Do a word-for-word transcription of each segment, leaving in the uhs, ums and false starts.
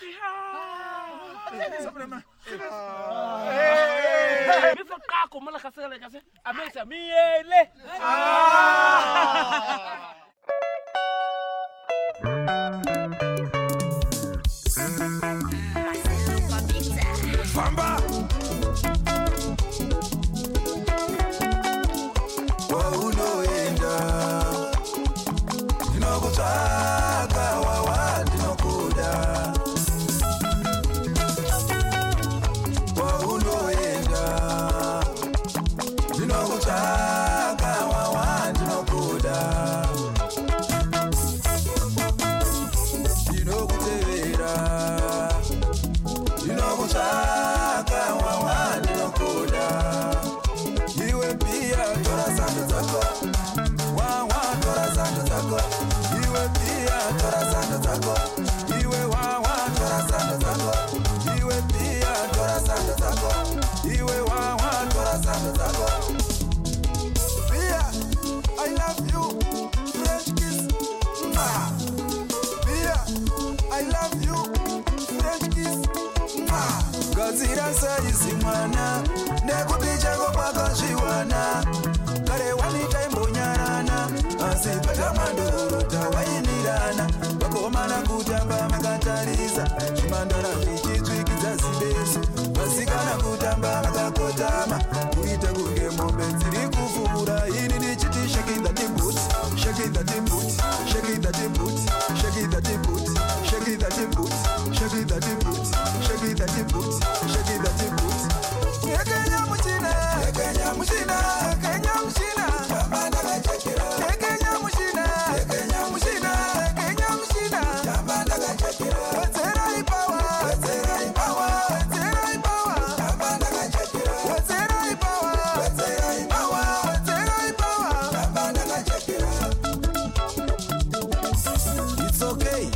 Kako mala kasele kase amesa miele Famba wa unoenda ndinokutaka wawa ndinokuda wa unoenda ndinokutaka wawa ndinokuda ndinokutevera ndinokutaka wawa ndinokuda iwe pia tora zando zako wawa tora zando zako iwe pia tora zando zako iwe wawa tora zando zako iwe pia tora zando zako iwe wawa tora zando zako pia I love you French kiss mwah. Pia I love you French kiss mwah. Gazira saisi mwana nekuti chako pakazviwana kare wanita imbonyarana asi patamandoro tawaimirana vakomana kutamba makatarisa zvimandara zvichitsvikidza zibesu vasikana kutamba makakotama kuita kunge mombe dziri kufura ini ndichiti shaking that boot shaking that boot shaking that boot shaking that boot shaking that boot shaking that boot shaking that boot shaking that boot Kenya mushina Kenya mushina Kenya mushina Jamana gachekira Kenya mushina Kenya mushina Kenya mushina Jamana gachekira Wetera ipawa Wetera ipawa Wetera ipawa Jamana gachekira Wetera ipawa Wetera ipawa Wetera ipawa Jamana gachekira It's okay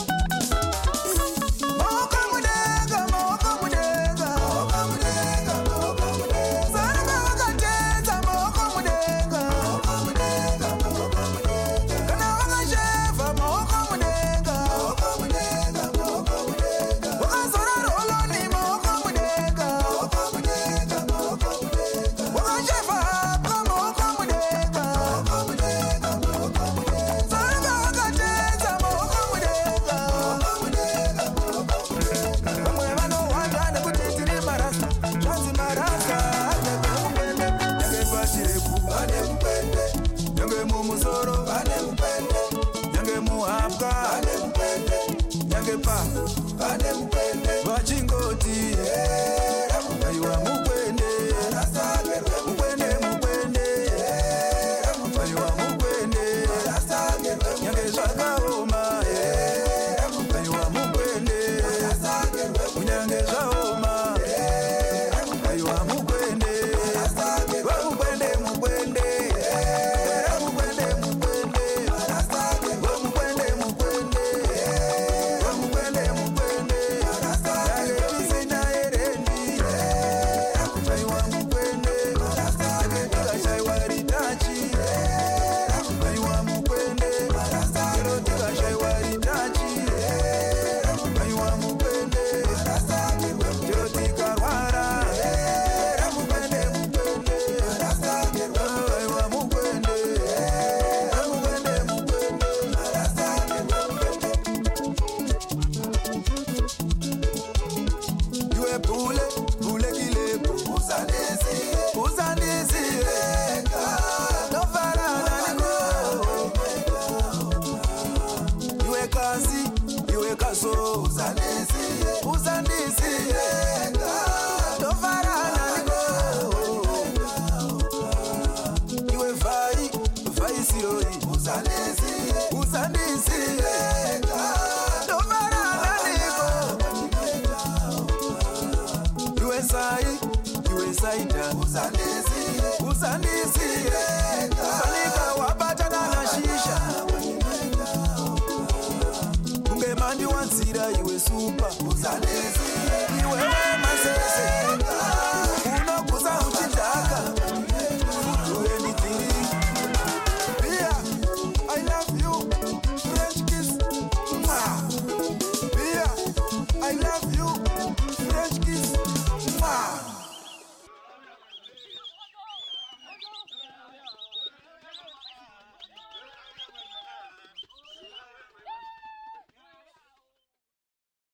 Moka mudega Moka mudega Moka mudega Moka mudega Sana wakateza Moka mudega Moka mudega Moka mudega Kana wakashefa Moka mudega Moka mudega Moka mudega Wakazora roloni Moka mudega Moka mudega Moka mudega Wakashefa hapa Moka mudega Moka mudega Moka mudega Sana wakateza Moka mudega Moka mudega Moka mudega Vamwe vanowanda nekuti tiri marasta zvanzi marasta nyange mupende nyange pachirefu vane mupende nyange mumusoro vane mupende nyange muhapwa vane mupende nyange pa vane mupende vachingoti aiwa mupende mupende mupende aiwa mupende nyange zvakaoma aiwa mupende munyange zvaoma aiwa mupende vamupende mupende vamupende mupende vamupende mupende vamupende mupende nyange visina erendi aiwa mupende nyange tikashaiwa ritachi aiwa mupende ero tikashaiwa ritachi aiwa mupende ero tikarwara mupende mupende aiwa mupende mupende mupende iwe bule bule kilepo uzandisi uzandisi reka nofarana niko iwe kasi iwe kaso uzandisi uzandisi reka nofarana niko iwe vai vai siroi uzandisi uzandisi reka nofarana niko iwe sai iwe saida uzandisi uzandisi reka salika wabatana na shisha ungemandi wanzira iwe super uzandisi iwe masese